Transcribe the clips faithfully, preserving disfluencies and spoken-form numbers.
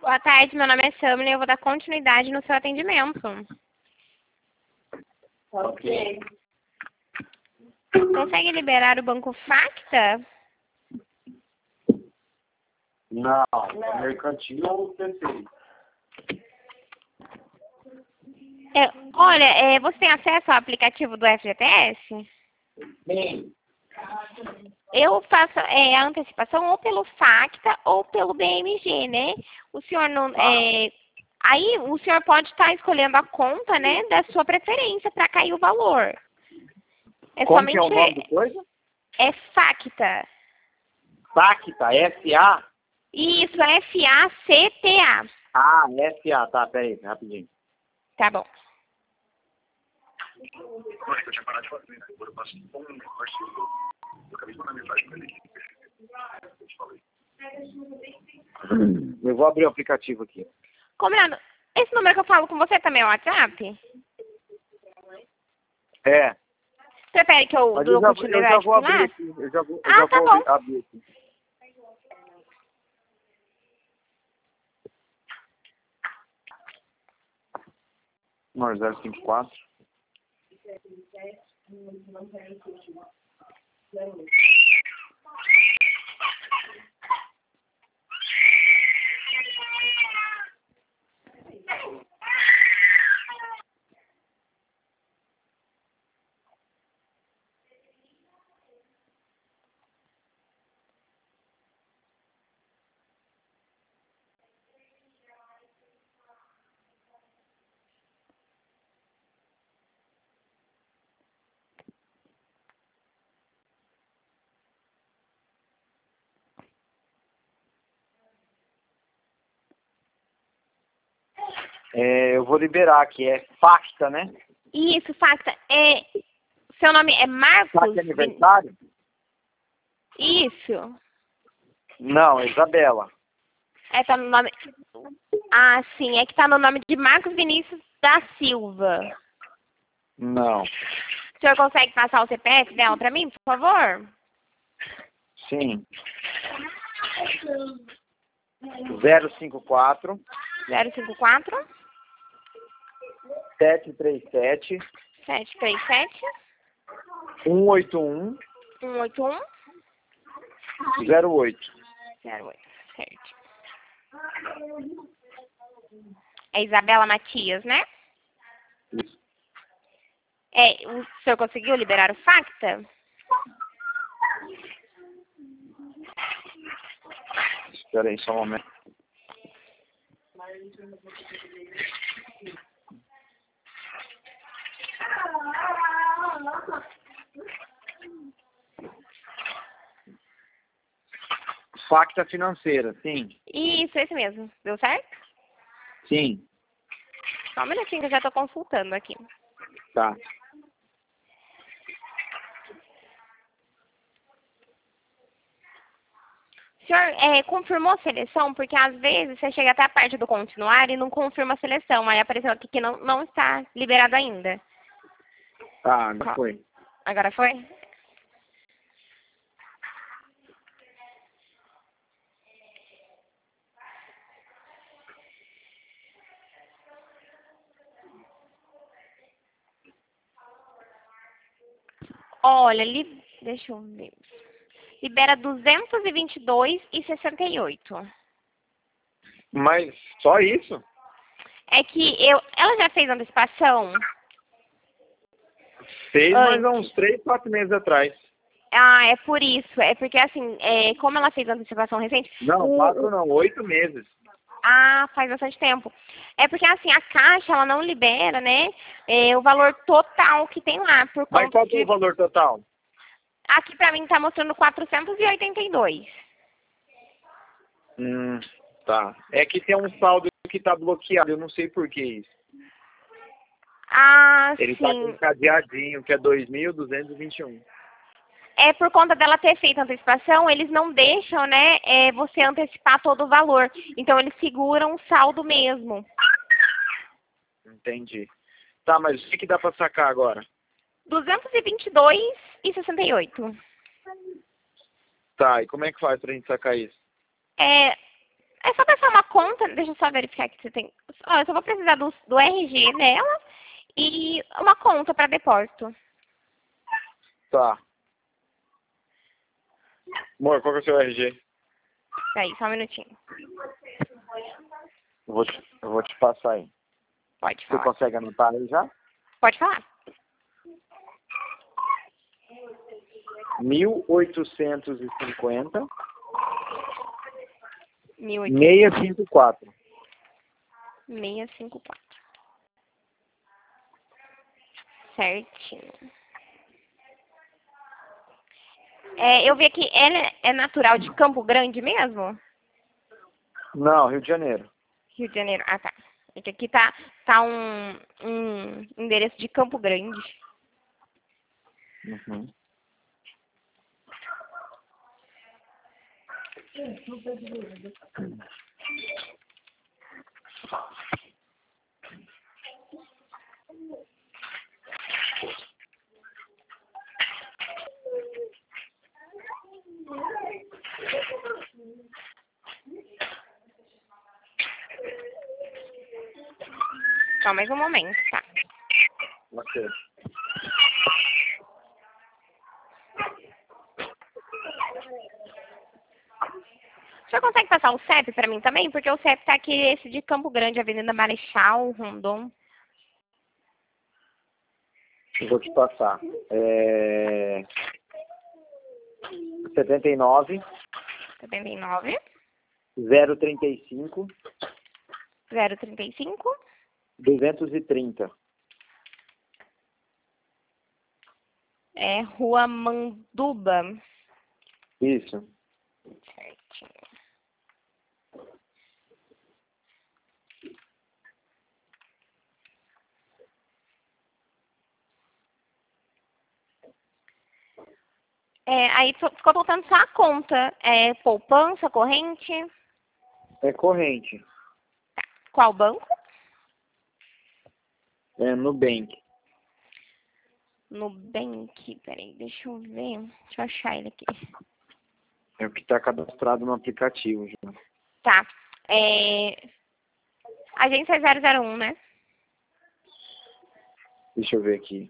Boa tarde, meu nome é Samila e eu vou dar continuidade no seu atendimento. Ok. Consegue liberar o banco Facta? Não, é mercantil ou P C? É, olha, é, você tem acesso ao aplicativo do F G T S? Sim. Eu faço é, a antecipação ou pelo Facta ou pelo B M G, né? O senhor não... É, aí o senhor pode estar escolhendo a conta, né, da sua preferência para cair o valor. É Como somente... que é o nome do coisa? É Facta. Facta, S A? Isso, F A C T A. Ah, S A, tá, peraí, rapidinho. Tá bom. Olha, eu tinha parado de fazer, né? Agora eu passo um negócio. Eu acabei de mandar mensagem pra ele aqui. Eu te falei. Eu vou abrir o aplicativo aqui. Combinado. Esse número que eu falo com você também é o WhatsApp? É. Prefere que eu Mas dou eu já, eu continuidade já vou por abrir lá? aqui. Eu já vou, eu Ah, já tá vou bom. abrir, abrir aqui. Número zero cinco quatro. É, eu vou liberar aqui, é Facta, né? Isso, Facta. É, seu nome é Marcos? Facta aniversário? Isso. Não, é Isabela. É, tá no nome... Ah, sim. É que tá no nome de Marcos Vinícius da Silva. Não. O senhor consegue passar o C P F dela pra mim, por favor? Sim. zero cinco quatro. zero cinco quatro, sete três sete. sete três sete, um oito um. um oito um, zero oito. zero oito. Certo. É Isabela Matias, né? Isso. É, o senhor conseguiu liberar o Facta? Espera aí só um momento. Facta financeira, sim. Isso, esse mesmo. Deu certo? Sim. Só um minutinho que eu já tô consultando aqui. Tá. O senhor é, confirmou a seleção? Porque às vezes você chega até a parte do continuar e não confirma a seleção. Aí apareceu aqui que não, não está liberado ainda. Tá, agora foi. Agora foi? Olha, li... deixa eu ver. Libera duzentos e vinte e dois e sessenta e oito. Mas só isso? É que eu... Ela já fez antecipação? Fez, Antes. mas há uns três, quatro meses atrás. Ah, é por isso. É porque assim, é, como ela fez antecipação recente... Não, o- quatro não, oito meses. Ah, faz bastante tempo. É porque assim, a Caixa, ela não libera, né, é, o valor total que tem lá. Por Mas conta qual que é de... o valor total? Aqui pra mim tá mostrando quatrocentos e oitenta e dois. Hum, tá. É que tem um saldo que tá bloqueado, eu não sei por que isso. Ah, Ele tá com um sim. cadeadinho, que é dois mil duzentos e vinte e um. É por conta dela ter feito antecipação, eles não deixam, né, é, você antecipar todo o valor. Então eles seguram o saldo mesmo. Entendi. Tá, mas o que, que dá pra sacar agora? duzentos e vinte e dois e sessenta e oito. Tá, e como é que faz pra gente sacar isso? É, É só passar uma conta, deixa eu só verificar que você tem. Ó, eu só vou precisar do, do R G dela e uma conta para depósito. Tá. Amor, qual que é o seu R G? Peraí, só um minutinho. Eu vou te, eu vou te passar aí. Pode Você falar. consegue anotar aí já? Pode falar. mil oitocentos e cinquenta, mil e oitocentos. seiscentos e cinquenta e quatro. seiscentos e cinquenta e quatro. Certinho. É, eu vi aqui, ela é natural de Campo Grande mesmo? Não, Rio de Janeiro. Rio de Janeiro. Ah, tá. É que aqui tá, tá um, um endereço de Campo Grande. Uhum. Só mais um momento, tá? Ok. O senhor consegue passar o C E P pra mim também? Porque o C E P tá aqui, esse de Campo Grande, Avenida Marechal, Rondon. Eu vou te passar. É... setenta e nove, setenta e nove, zero trinta e cinco, zero trinta e cinco, duzentos e trinta. é Rua Manduba. Isso. Certinho. É, aí só- ficou faltando só a conta. É poupança, corrente? É corrente. Qual banco? É Nubank. Nubank. Peraí, deixa eu ver. Deixa eu achar ele aqui. É o que está cadastrado no aplicativo já. Tá. É... Agência zero zero um, né? Deixa eu ver aqui.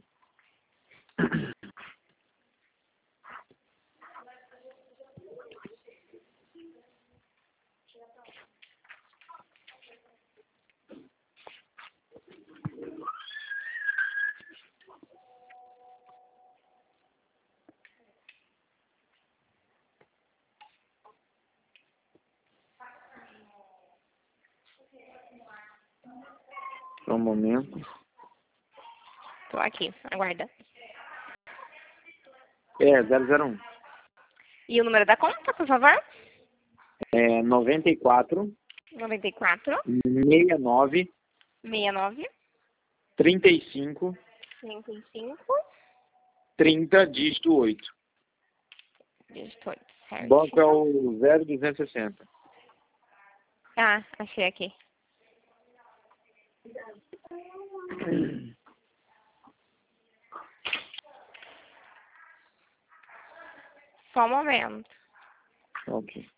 Só um momento. Tô aqui, aguarda. É, zero zero um. E o número da conta, por favor? É noventa e quatro, noventa e quatro, sessenta e nove, sessenta e nove, trinta e cinco, trinta e cinco, trinta, dígito oito. dígito oito, certo. O banco é o zero duzentos e sessenta. Ah, achei aqui. Só um momento. Ok.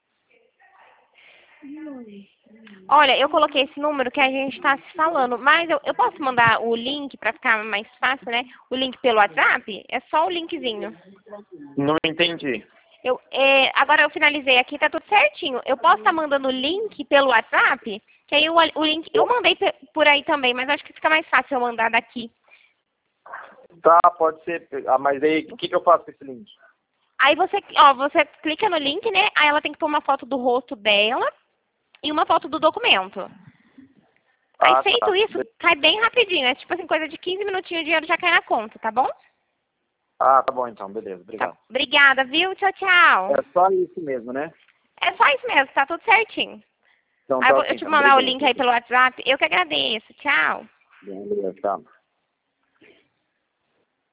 Olha, eu coloquei esse número que a gente está se falando, mas eu, eu posso mandar o link para ficar mais fácil, né? O link pelo WhatsApp? É só o linkzinho. Não entendi. Eu, é, agora eu finalizei aqui, tá tudo certinho. Eu posso estar mandando o link pelo WhatsApp? Que aí o, o link eu mandei pe- por aí também, mas acho que fica mais fácil eu mandar daqui. Tá, pode ser. Ah, mas aí, o que, que eu faço com esse link? Aí você, ó, você clica no link, né? Aí ela tem que pôr uma foto do rosto dela e uma foto do documento. Aí Ah, feito tá. isso, cai bem rapidinho. É tipo assim, coisa de quinze minutinhos o dinheiro já cai na conta, tá bom? Ah, tá bom então, beleza, Tá. obrigado. Obrigada, viu? Tchau, tchau. É só isso mesmo, né? É só isso mesmo, tá tudo certinho. Então Aí tá eu vou ok, eu te então, mandar o obrigado. link aí pelo WhatsApp. Eu que agradeço. Tchau. Beleza, tá.